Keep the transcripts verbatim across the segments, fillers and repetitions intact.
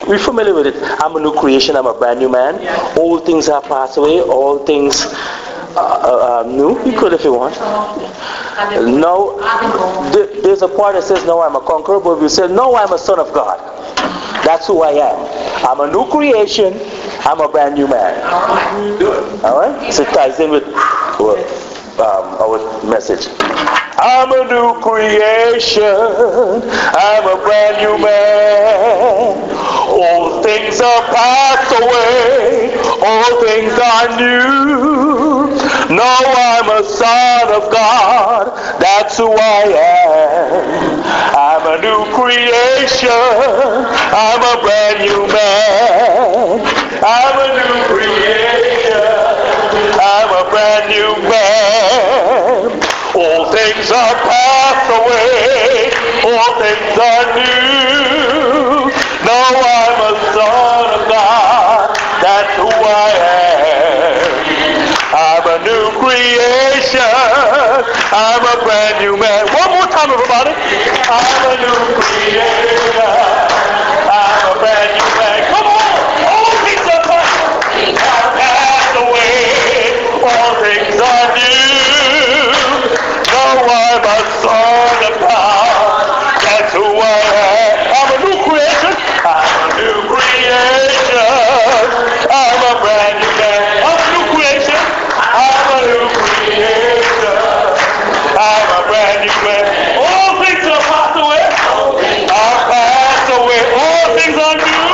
we familiar with it. I'm a new creation. I'm a brand new man. Old things have passed away. All things uh, uh, new. You could if you want. No, th- there's a part that says, no, I'm a conqueror. But if you say, no, I'm a son of God. That's who I am. I'm a new creation. I'm a brand new man. All right? So it ties in with well, um, our message. I'm a new creation. I'm a brand new man. All things are passed away. All things are new. Now I'm a son of God. That's who I am. I'm a new creation. I'm a brand new man. I'm a new creation. I'm a brand new man. All things are passed away. All things are new. Now I'm a son of God. That's who I am. I'm a new creation. I'm a brand new man. One more time, everybody. I'm a new creation. I'm a brand new man. Come on. All things are passed away. All things are new. Now I'm a son of God. That's who I am. I'm a new creation. I'm a new creation. I'm a brand new man. I'm a new creation. I'm a new creation. I'm a brand new man. All things are passed away. Are passed away. All things are new.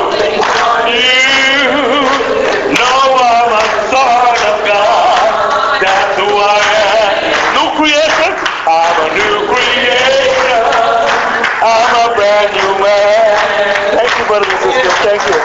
New. Now I'm a son of God. That's who I am. New creation. I'm a new creation. I'm a brand new man. Thank you, brothers and sisters. Thank you.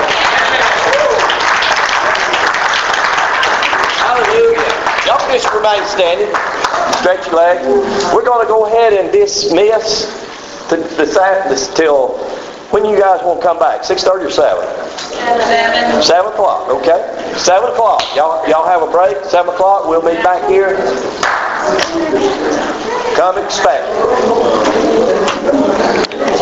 Hallelujah. Y'all can just remain standing. Stretch your legs. We're going to go ahead and dismiss the, the, this till when you guys want to come back. six thirty or seven? seven. seven o'clock, okay? seven o'clock. Y'all, y'all have a break. seven o'clock. We'll meet back here. Come expect.